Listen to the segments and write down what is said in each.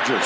Rodgers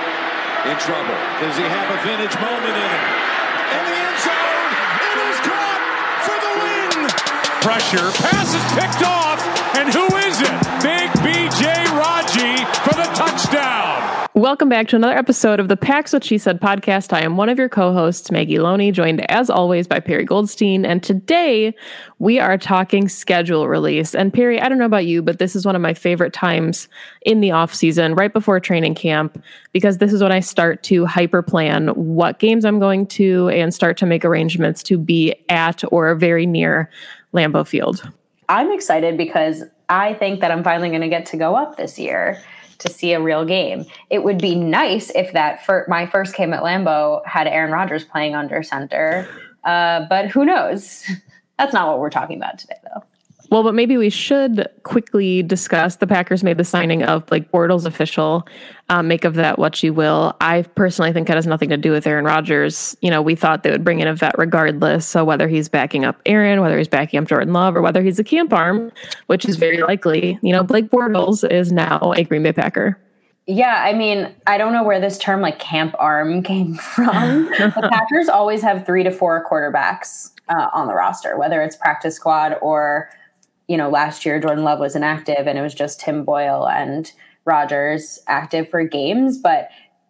in trouble. Does he have a vintage moment in him? In the end zone, it is caught for the win. Pressure, pass is picked off, and who is it? Big B.J. Raji for the touchdown. Welcome back to another episode of the Pax What She Said podcast. I am one of your co-hosts, Maggie Loney, joined as always by Perry Goldstein. And today we are talking schedule release. And Perry, I don't know about you, but this is one of my favorite times in the off season, right before training camp, because this is when I start to hyper plan what games I'm going to and start to make arrangements to be at or very near Lambeau Field. I'm excited because I think that I'm finally going to get to go up this year to see a real game. It would be nice if my first game at Lambeau had Aaron Rodgers playing under center, but who knows? That's not what we're talking about today, though. Well, but maybe we should quickly discuss the Packers made the signing of Blake Bortles official. Make of that what you will. I personally think that has nothing to do with Aaron Rodgers. You know, we thought they would bring in a vet regardless. So whether he's backing up Aaron, whether he's backing up Jordan Love, or whether he's a camp arm, which is very likely, you know, Blake Bortles is now a Green Bay Packer. Yeah, I mean, I don't know where this term like camp arm came from. The Packers always have 3 to 4 quarterbacks on the roster, whether it's practice squad or, you know, last year Jordan Love was inactive and it was just Tim Boyle and Rodgers active for games. But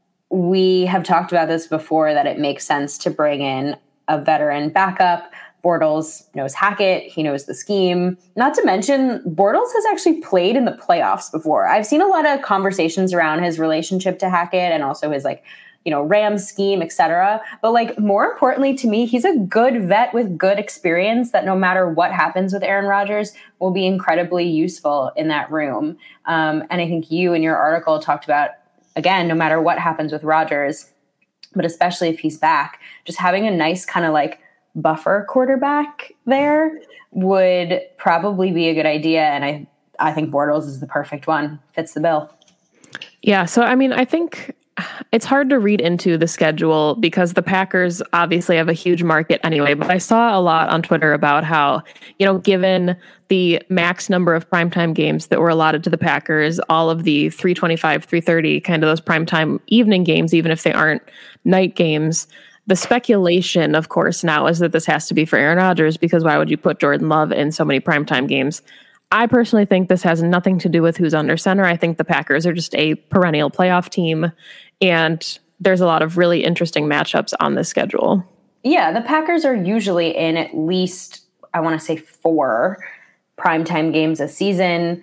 we have talked about this before, that it makes sense to bring in a veteran backup. Bortles knows Hackett. He knows the scheme. Not to mention, Bortles has actually played in the playoffs before. I've seen a lot of conversations around his relationship to Hackett and also his, like, you know, Rams scheme, etc. But like, more importantly to me, he's a good vet with good experience that no matter what happens with Aaron Rodgers will be incredibly useful in that room. And I think you in your article talked about, again, no matter what happens with Rodgers, but especially if he's back, just having a nice kind of like buffer quarterback there would probably be a good idea. And I think Bortles is the perfect one. Fits the bill. Yeah. So, I mean, I think it's hard to read into the schedule because the Packers obviously have a huge market anyway, but I saw a lot on Twitter about how, you know, given the max number of primetime games that were allotted to the Packers, all of the 325, 330, kind of those primetime evening games, even if they aren't night games, the speculation, of course, now is that this has to be for Aaron Rodgers, because why would you put Jordan Love in so many primetime games? I personally think this has nothing to do with who's under center. I think the Packers are just a perennial playoff team, and there's a lot of really interesting matchups on this schedule. Yeah, the Packers are usually in at least, I want to say, 4 primetime games a season,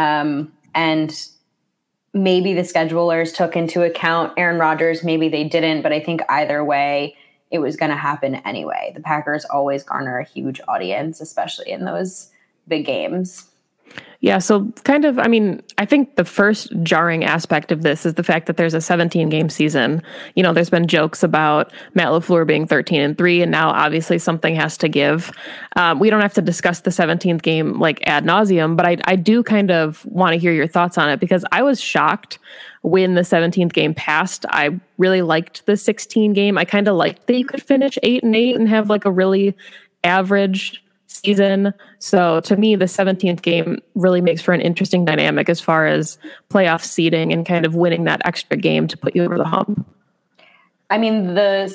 and maybe the schedulers took into account Aaron Rodgers, maybe they didn't, but I think either way, it was going to happen anyway. The Packers always garner a huge audience, especially in those big games. Yeah, so kind of, I mean, I think the first jarring aspect of this is the fact that there's a 17-game season. You know, there's been jokes about Matt LaFleur being 13-3, and now obviously something has to give. We don't have to discuss the 17th game like ad nauseum, but I do kind of want to hear your thoughts on it, because I was shocked when the 17th game passed. I really liked the 16 game. I kind of liked that you could finish 8-8 and have like a really average season. So to me, the 17th game really makes for an interesting dynamic as far as playoff seeding and kind of winning that extra game to put you over the hump. I mean, the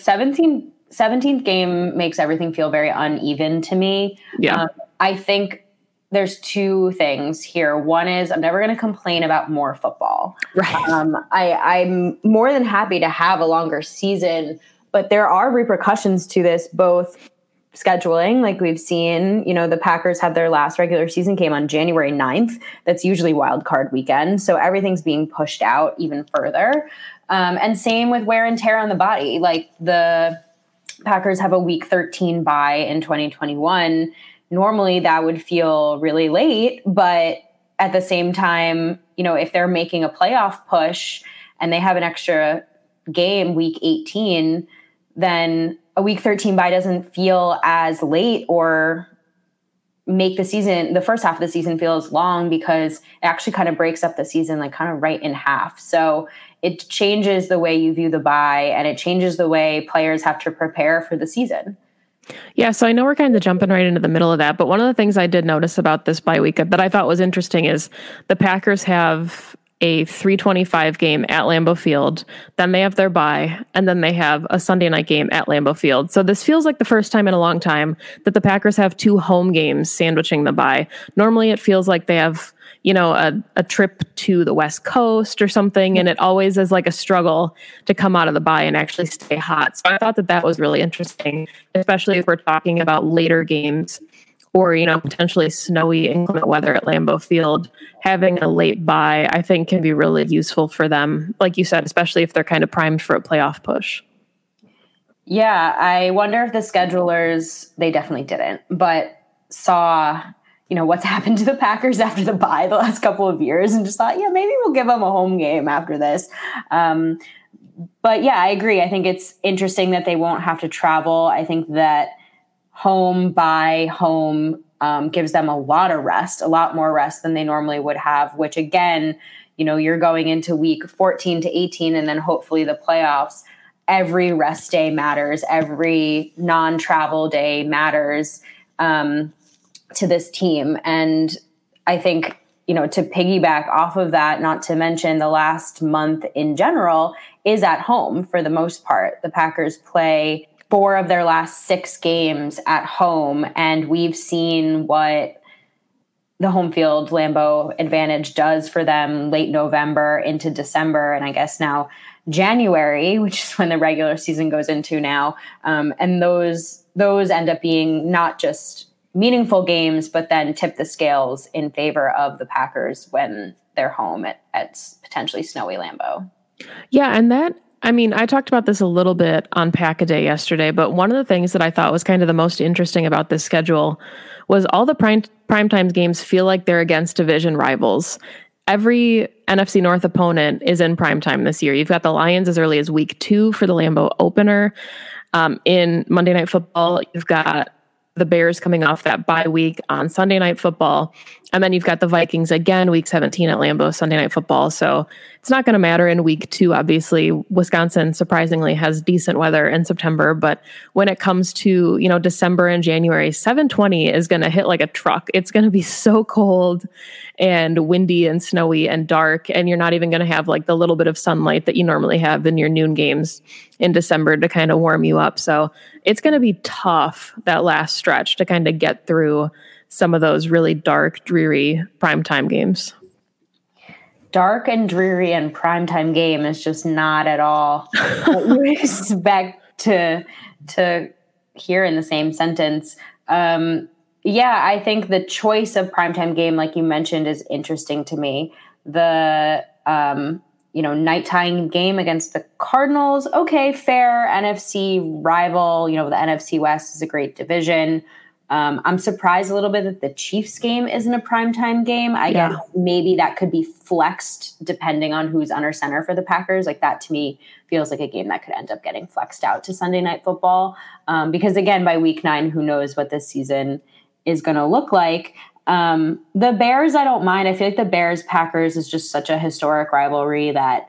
17th game makes everything feel very uneven to me. Yeah. I think there's 2 things here. One is I'm never going to complain about more football. Right. I'm more than happy to have a longer season, but there are repercussions to this, both scheduling, like we've seen. You know, the Packers have their last regular season game on January 9th. That's usually wild card weekend. So everything's being pushed out even further. And same with wear and tear on the body. Like the Packers have a week 13 bye in 2021. Normally that would feel really late, but at the same time, you know, if they're making a playoff push and they have an extra game week 18, then a week 13 bye doesn't feel as late or make the season, the first half of the season, feel as long, because it actually kind of breaks up the season like kind of right in half. So it changes the way you view the bye, and it changes the way players have to prepare for the season. Yeah, so I know we're kind of jumping right into the middle of that, but one of the things I did notice about this bye week that I thought was interesting is the Packers have a 3:25 game at Lambeau Field, then they have their bye, and then they have a Sunday night game at Lambeau Field. So this feels like the first time in a long time that the Packers have 2 home games sandwiching the bye. Normally it feels like they have, a trip to the West Coast or something, and it always is like a struggle to come out of the bye and actually stay hot. So I thought that was really interesting, especially if we're talking about later games or, potentially snowy, inclement weather at Lambeau Field. Having a late bye, I think, can be really useful for them, like you said, especially if they're kind of primed for a playoff push. Yeah, I wonder if the schedulers, they definitely didn't, but saw, what's happened to the Packers after the bye the last couple of years and just thought, yeah, maybe we'll give them a home game after this. But yeah, I agree. I think it's interesting that they won't have to travel. I think that home by home gives them a lot of rest, a lot more rest than they normally would have, which again, you're going into week 14 to 18 and then hopefully the playoffs. Every rest day matters. Every non-travel day matters to this team. And I think, to piggyback off of that, not to mention the last month in general is at home for the most part. The Packers play 4 of their last 6 games at home, and we've seen what the home field Lambeau advantage does for them late November into December, and I guess now January, which is when the regular season goes into now. And those end up being not just meaningful games, but then tip the scales in favor of the Packers when they're home at potentially snowy Lambeau. Yeah, and I talked about this a little bit on Pack-A-Day yesterday, but one of the things that I thought was kind of the most interesting about this schedule was all the primetime games feel like they're against division rivals. Every NFC North opponent is in primetime this year. You've got the Lions as early as week 2 for the Lambeau opener. In Monday Night Football, you've got the Bears coming off that bye week on Sunday Night Football. And then you've got the Vikings again, week 17 at Lambeau, Sunday Night Football. So it's not going to matter in week 2. Obviously, Wisconsin surprisingly has decent weather in September. But when it comes to, December and January, 720 is going to hit like a truck. It's going to be so cold and windy and snowy and dark. And you're not even going to have like the little bit of sunlight that you normally have in your noon games in December to kind of warm you up. So it's going to be tough, that last stretch, to kind of get through some of those really dark, dreary primetime games. Dark and dreary and primetime game is just not at all what you expect to hear in the same sentence. Yeah, I think the choice of primetime game, like you mentioned, is interesting to me. The nighttime game against the Cardinals, okay, fair. NFC rival, the NFC West is a great division. I'm surprised a little bit that the Chiefs game isn't a primetime game. I guess maybe that could be flexed depending on who's under center for the Packers. Like that to me feels like a game that could end up getting flexed out to Sunday Night Football. Because again, by week 9, who knows what this season is going to look like. The Bears, I don't mind. I feel like the Bears-Packers is just such a historic rivalry that,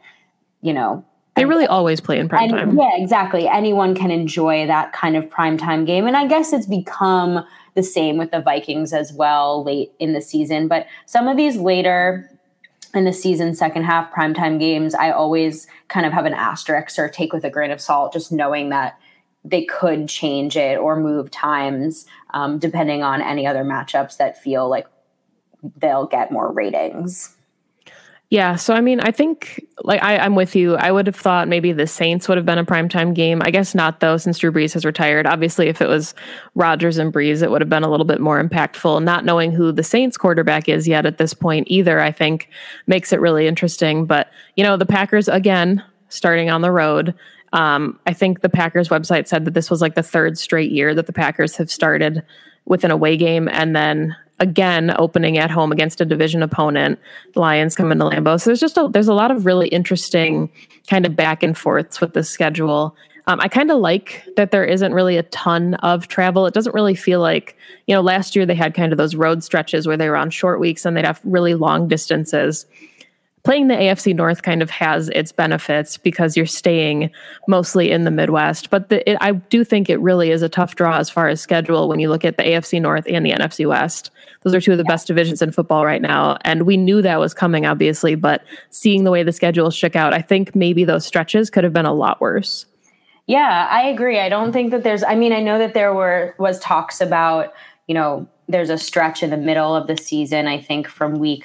they really always play in primetime. Yeah, exactly. Anyone can enjoy that kind of primetime game. And I guess it's become the same with the Vikings as well late in the season. But some of these later in the season, second half primetime games, I always kind of have an asterisk or take with a grain of salt, just knowing that they could change it or move times depending on any other matchups that feel like they'll get more ratings. Yeah, so I think I'm with you. I would have thought maybe the Saints would have been a primetime game. I guess not though, since Drew Brees has retired. Obviously, if it was Rodgers and Brees, it would have been a little bit more impactful. Not knowing who the Saints quarterback is yet at this point either, I think makes it really interesting. But, the Packers, again, starting on the road. I think the Packers website said that this was like the 3rd straight year that the Packers have started with an away game and then again opening at home against a division opponent. The Lions come into Lambeau. So there's a lot of really interesting kind of back and forths with the schedule. I kind of like that there isn't really a ton of travel. It doesn't really feel like, last year they had kind of those road stretches where they were on short weeks and they'd have really long distances. playing the AFC North kind of has its benefits because you're staying mostly in the Midwest. But I do think it really is a tough draw as far as schedule when you look at the AFC North and the NFC West. Those are two of the best divisions in football right now. And we knew that was coming, obviously, but seeing the way the schedule shook out, I think maybe those stretches could have been a lot worse. Yeah, I agree. I don't think that I know that there was talks about, there's a stretch in the middle of the season, I think from week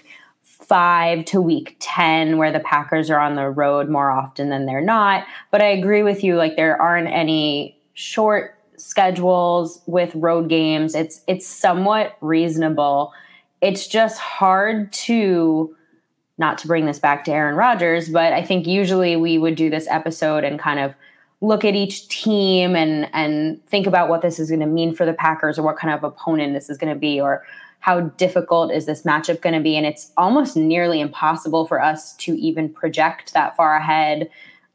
5 to week 10 where the Packers are on the road more often than they're not. But I agree with you, like there aren't any short schedules with road games. It's somewhat reasonable. It's just hard to, not to bring this back to Aaron Rodgers, but I think usually we would do this episode and kind of look at each team and think about what this is going to mean for the Packers or what kind of opponent this is going to be or how difficult is this matchup going to be. And it's almost nearly impossible for us to even project that far ahead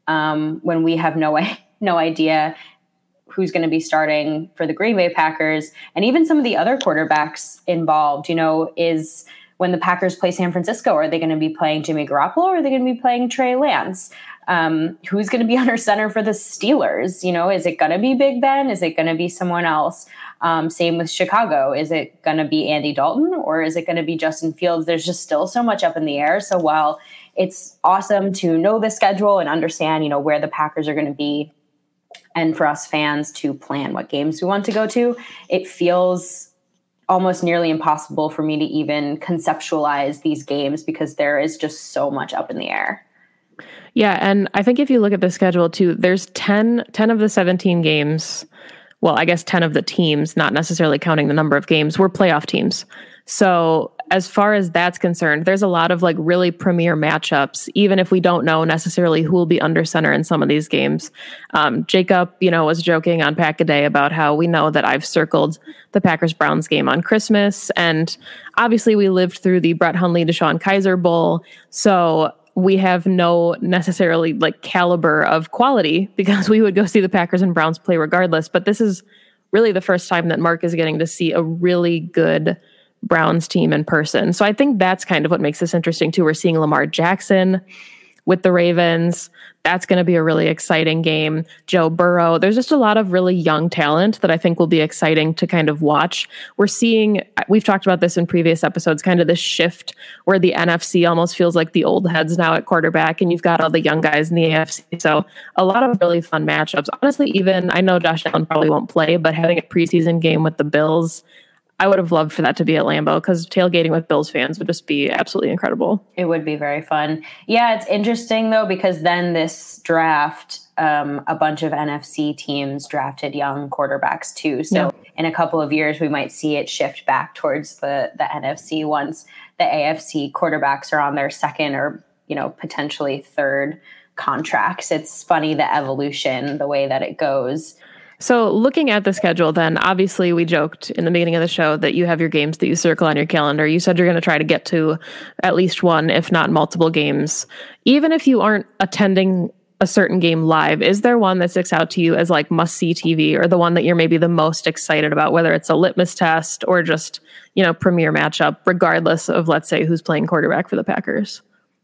when we have no idea who's going to be starting for the Green Bay Packers. And even some of the other quarterbacks involved, is when the Packers play San Francisco, are they going to be playing Jimmy Garoppolo or are they going to be playing Trey Lance? Who's going to be under center for the Steelers? Is it going to be Big Ben? Is it going to be someone else? Same with Chicago. Is it going to be Andy Dalton or is it going to be Justin Fields? There's just still so much up in the air. So while it's awesome to know the schedule and understand, where the Packers are going to be and for us fans to plan what games we want to go to, it feels almost nearly impossible for me to even conceptualize these games because there is just so much up in the air. Yeah, and I think if you look at the schedule too, there's 10 of the 17 games, well, I guess 10 of the teams, not necessarily counting the number of games, were playoff teams. So as far as that's concerned, there's a lot of like really premier matchups, even if we don't know necessarily who will be under center in some of these games. Jacob, was joking on Pack a Day about how we know that I've circled the Packers-Browns game on Christmas. And obviously we lived through the Brett Hundley, DeShone Kizer Bowl. So we have no necessarily like caliber of quality because we would go see the Packers and Browns play regardless. But this is really the first time that Mark is getting to see a really good Browns team in person. So I think that's kind of what makes this interesting too. We're seeing Lamar Jackson with the Ravens. That's going to be a really exciting game. Joe Burrow. There's just a lot of really young talent that I think will be exciting to kind of watch. We've talked about this in previous episodes, kind of this shift where the NFC almost feels like the old heads now at quarterback, and you've got all the young guys in the AFC. So a lot of really fun matchups. Honestly, even I know Josh Allen probably won't play, but having a preseason game with the Bills, I would have loved for that to be at Lambeau because tailgating with Bills fans would just be absolutely incredible. It would be very fun. Yeah, it's interesting though, because then this draft, a bunch of NFC teams drafted young quarterbacks too. So in a couple of years, we might see it shift back towards the NFC once the AFC quarterbacks are on their second or, potentially third contracts. It's funny, the evolution, the way that it goes. So looking at the schedule, then obviously we joked in the beginning of the show that you have your games that you circle on your calendar. You said you're going to try to get to at least one, if not multiple games. Even if you aren't attending a certain game live, is there one that sticks out to you as like must-see TV or the one that you're maybe the most excited about, whether it's a litmus test or just, premier matchup, regardless of, let's say, who's playing quarterback for the Packers?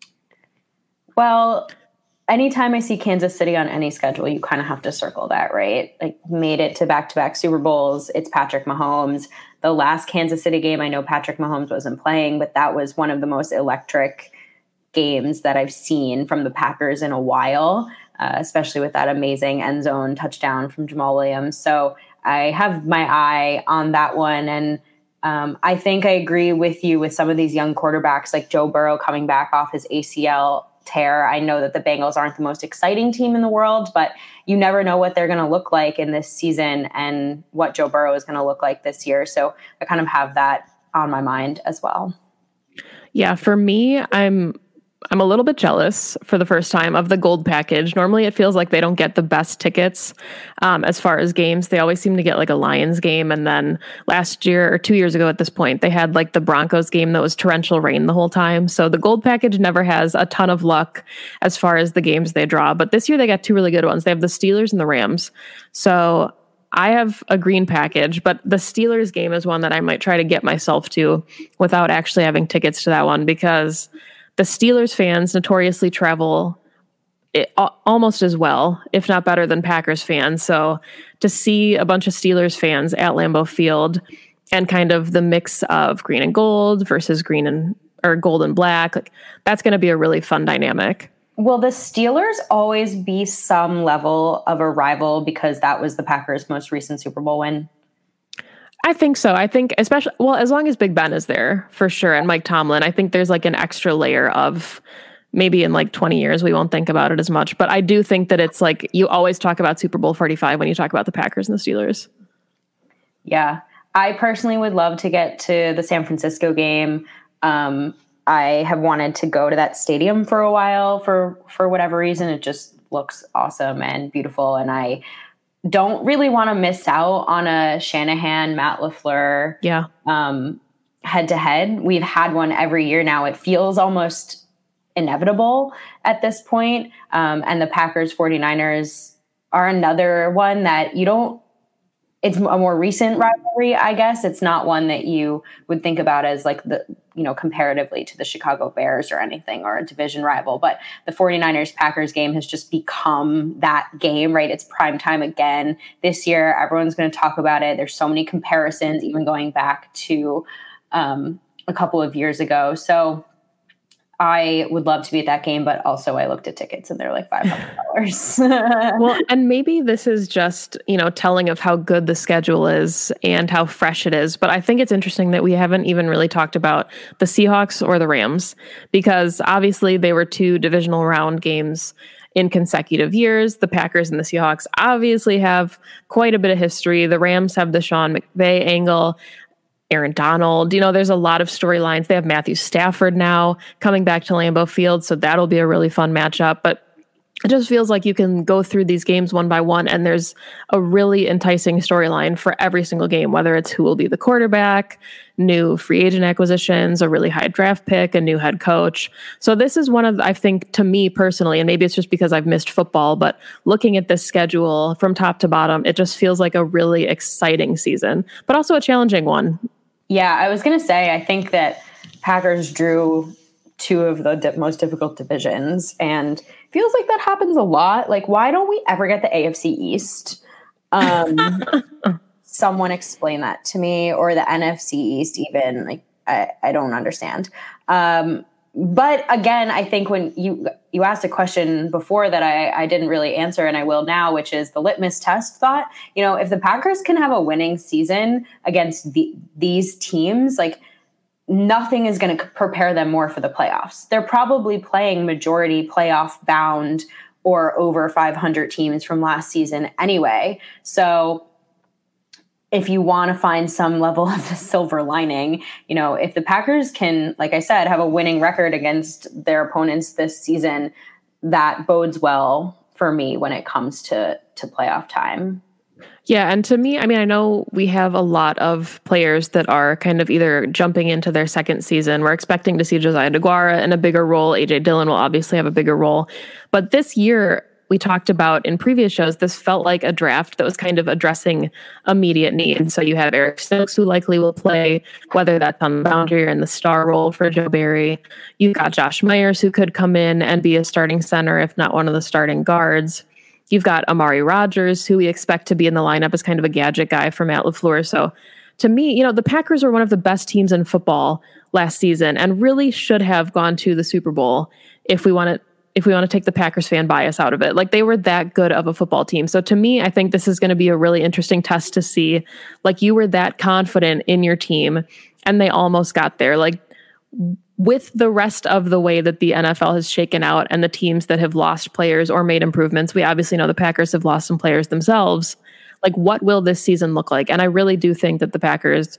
Well, anytime I see Kansas City on any schedule, you kind of have to circle that, right? Like made it to back-to-back Super Bowls. It's Patrick Mahomes. The last Kansas City game, I know Patrick Mahomes wasn't playing, but that was one of the most electric games that I've seen from the Packers in a while, especially with that amazing end zone touchdown from Jamal Williams. So I have my eye on that one. And I think I agree with you with some of these young quarterbacks like Joe Burrow coming back off his ACL tear. I know that the Bengals aren't the most exciting team in the world, but you never know what they're going to look like in this season and what Joe Burrow is going to look like this year. So I kind of have that on my mind as well. Yeah, for me, I'm a little bit jealous for the first time of the gold package. Normally it feels like they don't get the best tickets as far as games. They always seem to get like a Lions game. And then last year or 2 years ago at this point, they had like the Broncos game that was torrential rain the whole time. So the gold package never has a ton of luck as far as the games they draw. But this year they got two really good ones. They have the Steelers and the Rams. So I have a green package, but the Steelers game is one that I might try to get myself to without actually having tickets to that one because the Steelers fans notoriously travel almost as well, if not better than Packers fans. So to see a bunch of Steelers fans at Lambeau Field and kind of the mix of green and gold versus gold and black, like that's going to be a really fun dynamic. Will the Steelers always be some level of a rival because that was the Packers' most recent Super Bowl win? I think so. I think especially, well, as long as Big Ben is there for sure. And Mike Tomlin, I think there's like an extra layer of maybe in like 20 years, we won't think about it as much. But I do think that it's like you always talk about Super Bowl 45 when you talk about the Packers and the Steelers. Yeah. I personally would love to get to the San Francisco game. I have wanted to go to that stadium for a while for whatever reason. It just looks awesome and beautiful. And I don't really want to miss out on a Shanahan, Matt LaFleur head-to-head. We've had one every year now. It feels almost inevitable at this point. And the Packers 49ers are another one that it's a more recent rivalry, I guess. It's not one that you would think about as like comparatively to the Chicago Bears or anything, or a division rival. But the 49ers Packers game has just become that game, right? It's prime time again this year. Everyone's going to talk about it. There's so many comparisons, even going back to a couple of years ago. So I would love to be at that game, but also I looked at tickets and they're like $500. Well, and maybe this is just, telling of how good the schedule is and how fresh it is. But I think it's interesting that we haven't even really talked about the Seahawks or the Rams, because obviously they were two divisional round games in consecutive years. The Packers and the Seahawks obviously have quite a bit of history. The Rams have the Sean McVay angle, Aaron Donald, there's a lot of storylines. They have Matthew Stafford now coming back to Lambeau Field, so that'll be a really fun matchup. But it just feels like you can go through these games one by one, and there's a really enticing storyline for every single game, whether it's who will be the quarterback, new free agent acquisitions, a really high draft pick, a new head coach. So this is one of, I think, to me personally, and maybe it's just because I've missed football, but looking at this schedule from top to bottom, it just feels like a really exciting season, but also a challenging one. Yeah, I was going to say, I think that Packers drew two of the most difficult divisions, and feels like that happens a lot. Like, why don't we ever get the AFC East? Someone explain that to me, or the NFC East even. Like, I don't understand. But again, I think when you asked a question before that I didn't really answer, and I will now, which is the litmus test thought. If the Packers can have a winning season against these teams, like nothing is going to prepare them more for the playoffs. They're probably playing majority playoff bound or over 500 teams from last season anyway. So if you want to find some level of the silver lining, if the Packers can, like I said, have a winning record against their opponents this season, that bodes well for me when it comes to playoff time. Yeah, and to me, I know we have a lot of players that are kind of either jumping into their second season. We're expecting to see Josiah DeGuara in a bigger role. A.J. Dillon will obviously have a bigger role. But this year, we talked about in previous shows, this felt like a draft that was kind of addressing immediate needs. So you have Eric Stokes, who likely will play, whether that's on the boundary or in the star role for Joe Barry. You've got Josh Myers, who could come in and be a starting center, if not one of the starting guards. You've got Amari Rodgers, who we expect to be in the lineup as kind of a gadget guy for Matt LaFleur. So to me, the Packers were one of the best teams in football last season and really should have gone to the Super Bowl if we want to take the Packers fan bias out of it. Like, they were that good of a football team. So to me, I think this is going to be a really interesting test to see, like, you were that confident in your team and they almost got there. Like, with the rest of the way that the NFL has shaken out and the teams that have lost players or made improvements, we obviously know the Packers have lost some players themselves. Like, what will this season look like? And I really do think that the Packers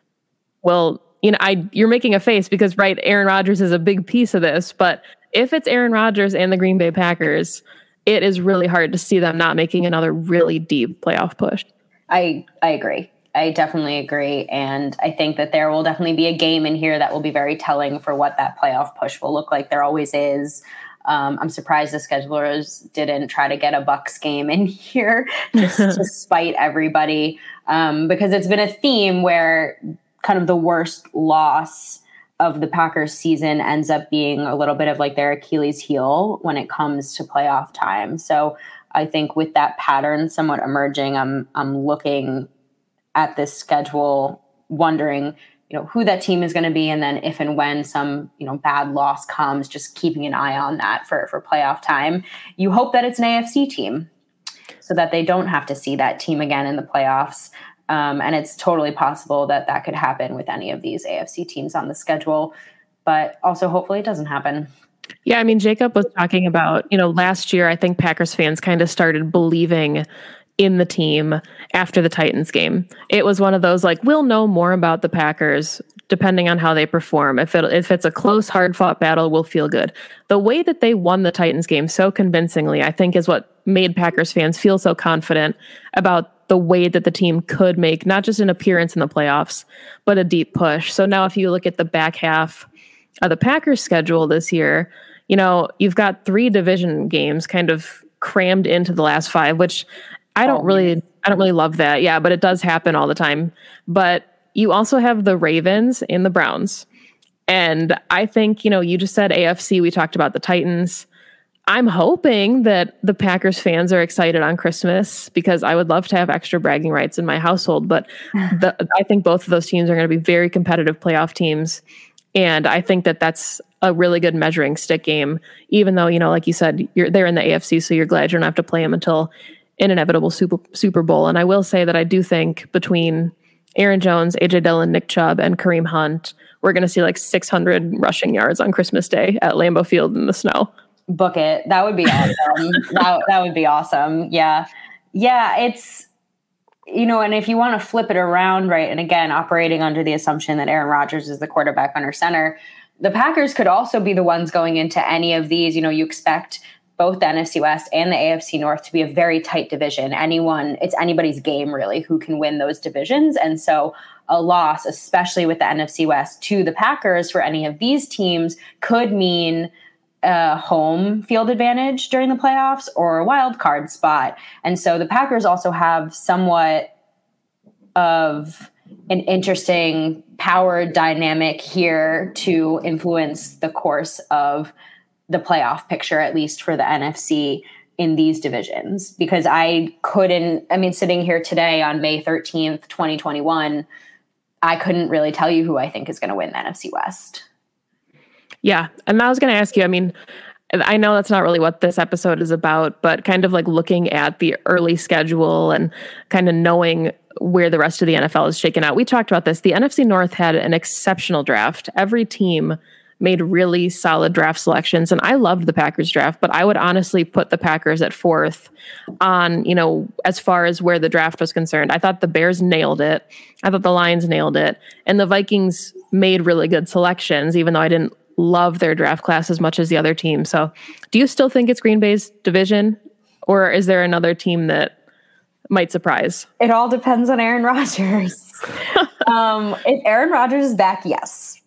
will, you're making a face because, right, Aaron Rodgers is a big piece of this, but if it's Aaron Rodgers and the Green Bay Packers, it is really hard to see them not making another really deep playoff push. I agree. I definitely agree. And I think that there will definitely be a game in here that will be very telling for what that playoff push will look like. There always is. I'm surprised the schedulers didn't try to get a Bucs game in here just to spite everybody, because it's been a theme where kind of the worst loss of the Packers season ends up being a little bit of like their Achilles heel when it comes to playoff time. So I think with that pattern somewhat emerging, I'm looking at this schedule, wondering, who that team is going to be. And then if and when some, bad loss comes, just keeping an eye on that for playoff time. You hope that it's an AFC team so that they don't have to see that team again in the playoffs. And it's totally possible that could happen with any of these AFC teams on the schedule, but also hopefully it doesn't happen. Yeah, I mean, Jacob was talking about, last year, I think Packers fans kind of started believing in the team after the Titans game. It was one of those, like, we'll know more about the Packers depending on how they perform. If it's a close, hard-fought battle, we'll feel good. The way that they won the Titans game so convincingly, I think, is what made Packers fans feel so confident about the way that the team could make not just an appearance in the playoffs, but a deep push. So now if you look at the back half of the Packers schedule this year, you've got 3 division games kind of crammed into the last 5, which I don't really love that. Yeah, but it does happen all the time. But you also have the Ravens and the Browns. And I think, you just said AFC, we talked about the Titans. I'm hoping that the Packers fans are excited on Christmas because I would love to have extra bragging rights in my household. But I think both of those teams are going to be very competitive playoff teams. And I think that that's a really good measuring stick game, even though, like you said, they're in the AFC, so you're glad you don't have to play them until an inevitable Super Bowl. And I will say that I do think between Aaron Jones, AJ Dillon, Nick Chubb, and Kareem Hunt, we're going to see like 600 rushing yards on Christmas Day at Lambeau Field in the snow. Book it. That would be awesome. that would be awesome. Yeah. Yeah. It's, and if you want to flip it around, right, and again, operating under the assumption that Aaron Rodgers is the quarterback under center, the Packers could also be the ones going into any of these. You expect both the NFC West and the AFC North to be a very tight division. It's anybody's game, really, who can win those divisions. And so a loss, especially with the NFC West, to the Packers for any of these teams could mean a home field advantage during the playoffs or a wild card spot. And so the Packers also have somewhat of an interesting power dynamic here to influence the course of the playoff picture, at least for the NFC in these divisions. Because sitting here today on May 13th, 2021, I couldn't really tell you who I think is going to win the NFC West. Yeah. And I was going to ask you, I know that's not really what this episode is about, but kind of like looking at the early schedule and kind of knowing where the rest of the NFL is shaken out. We talked about this. The NFC North had an exceptional draft. Every team made really solid draft selections. And I loved the Packers draft, but I would honestly put the Packers at 4th on, as far as where the draft was concerned. I thought the Bears nailed it. I thought the Lions nailed it. And the Vikings made really good selections, even though I didn't love their draft class as much as the other team. So do you still think it's Green Bay's division, or is there another team that might surprise? It all depends on Aaron Rodgers. If Aaron Rodgers is back, yes.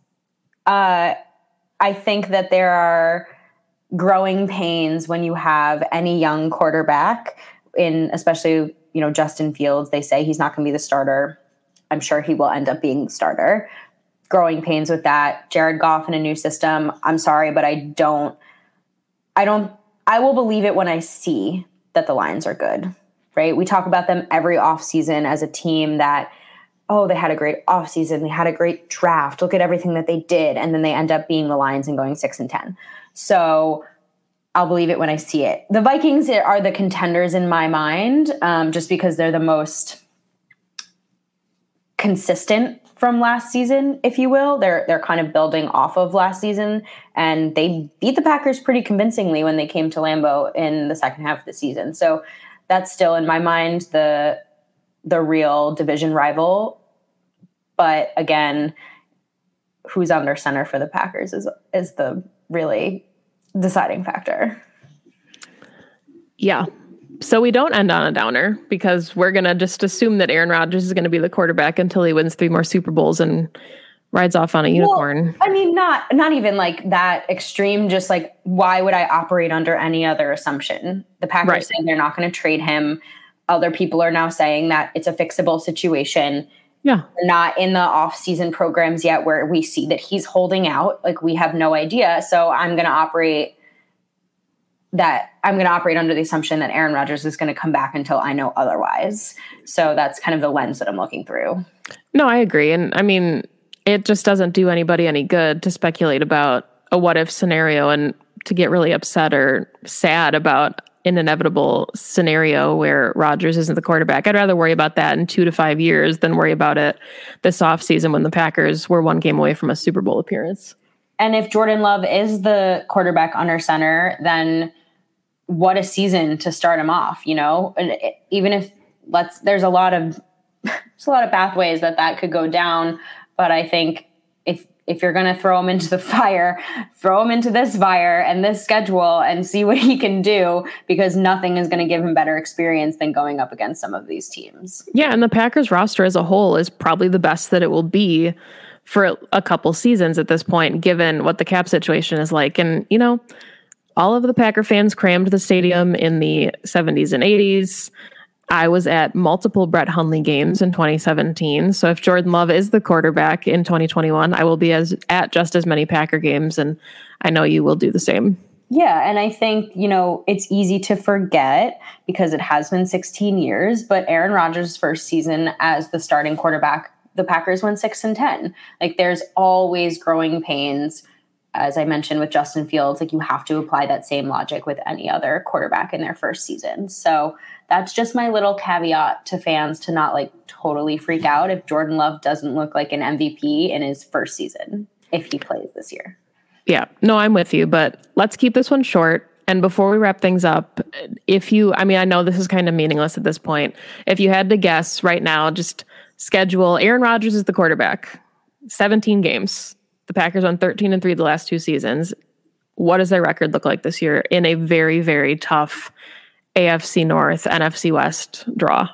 I think that there are growing pains when you have any young quarterback especially, Justin Fields. They say he's not going to be the starter. I'm sure he will end up being the starter. Growing pains with that. Jared Goff in a new system. I'm sorry, but I will believe it when I see that the Lions are good, right? We talk about them every offseason as a team that, they had a great offseason. They had a great draft. Look at everything that they did. And then they end up being the Lions and going 6-10. So I'll believe it when I see it. The Vikings are the contenders in my mind, just because they're the most consistent from last season, if you will. They're kind of building off of last season, and they beat the Packers pretty convincingly when they came to Lambeau in the second half of the season. So that's still, in my mind, the real division rival. But again, who's under center for the Packers is the really deciding factor. Yeah. So we don't end on a downer because we're going to just assume that Aaron Rodgers is going to be the quarterback until he wins 3 more Super Bowls and rides off on a unicorn. Well, not even like that extreme, just like, why would I operate under any other assumption? The Packers right. saying they're not going to trade him. Other people are now saying that it's a fixable situation. Yeah. We're not in the off-season programs yet where we see that he's holding out. Like, we have no idea. So I'm going to operate under the assumption that Aaron Rodgers is going to come back until I know otherwise. So that's kind of the lens that I'm looking through. No, I agree. And I mean, it just doesn't do anybody any good to speculate about a what if scenario and to get really upset or sad about an inevitable scenario where Rodgers isn't the quarterback. I'd rather worry about that in 2 to 5 years than worry about it this offseason when the Packers were 1 game away from a Super Bowl appearance. And if Jordan Love is the quarterback under center, then what a season to start him off, you know? And even if there's a lot of pathways that could go down, but I think if you're going to throw him into the fire, throw him into this fire and this schedule and see what he can do, because nothing is going to give him better experience than going up against some of these teams. Yeah, and the Packers roster as a whole is probably the best that it will be for a couple seasons at this point, given what the cap situation is like. And, you know, all of the Packer fans crammed the stadium in the 70s and 80s. I was at multiple Brett Hundley games in 2017. So if Jordan Love is the quarterback in 2021, I will be at just as many Packer games, and I know you will do the same. Yeah, and I think, you know, it's easy to forget because it has been 16 years, but Aaron Rodgers' first season as the starting quarterback, the Packers went 6-10. Like, there's always growing pains. As I mentioned with Justin Fields, like, you have to apply that same logic with any other quarterback in their first season. So that's just my little caveat to fans to not like totally freak out if Jordan Love doesn't look like an MVP in his first season, if he plays this year. Yeah, no, I'm with you, but let's keep this one short. And before we wrap things up, I know this is kind of meaningless at this point. If you had to guess right now, just schedule Aaron Rodgers as the quarterback, 17 games. The Packers won 13-3 the last 2 seasons. What does their record look like this year in a very, very tough AFC North, NFC West draw?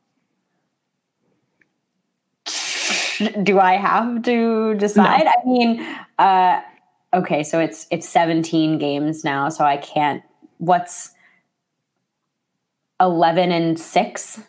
Do I have to decide? No. I mean, okay, so it's 17 games now, so I can't. What's 11-6?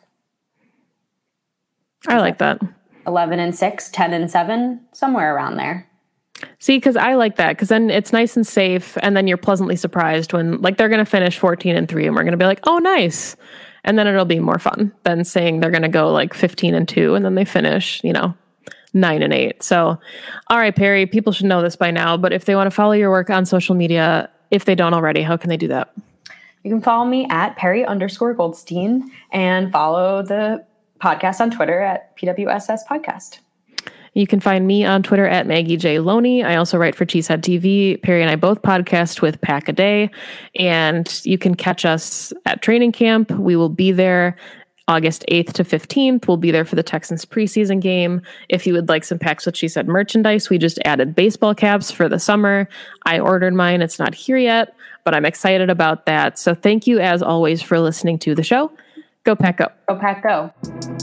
I like that. 11-6, 10-7, somewhere around there. See, because I like that, because then it's nice and safe, and then you're pleasantly surprised when, like, they're going to finish 14-3, and we're going to be like, oh, nice. And then it'll be more fun than saying they're going to go like 15-2, and then they finish, 9-8. So, all right, Perry, people should know this by now, but if they want to follow your work on social media, if they don't already, how can they do that? You can follow me at Perry_Goldstein and follow the podcast on Twitter at PWSS Podcast. You can find me on Twitter at Maggie J. Loney. I also write for Cheesehead TV. Perry and I both podcast with Pack a Day. And you can catch us at training camp. We will be there August 8th to 15th. We'll be there for the Texans preseason game. If you would like some Packs What She Said merchandise, we just added baseball caps for the summer. I ordered mine. It's not here yet, but I'm excited about that. So thank you, as always, for listening to the show. Go Pack Go. Go Pack Go.